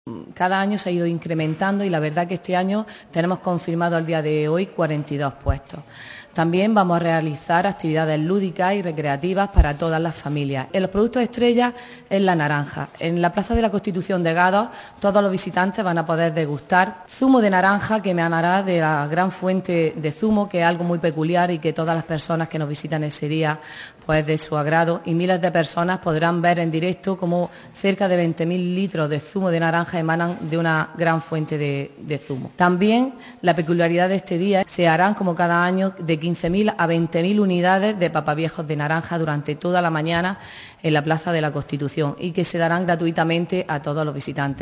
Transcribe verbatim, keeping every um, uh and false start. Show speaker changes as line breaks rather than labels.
Cada año se ha ido incrementando y la verdad que este año tenemos confirmado al día de hoy cuarenta y dos puestos. También vamos a realizar actividades lúdicas y recreativas para todas las familias. En los productos estrella es la naranja. En la Plaza de la Constitución de Gados todos los visitantes van a poder degustar zumo de naranja que emanará de la gran fuente de zumo, que es algo muy peculiar y que todas las personas que nos visitan ese día pues de su agrado, y miles de personas podrán ver en directo cómo cerca de veinte mil litros de zumo de naranja emanan de una gran fuente de, de zumo. También la peculiaridad de este día se harán como cada año de quince mil a veinte mil unidades de papaviejos de naranja durante toda la mañana en la Plaza de la Constitución y que se darán gratuitamente a todos los visitantes.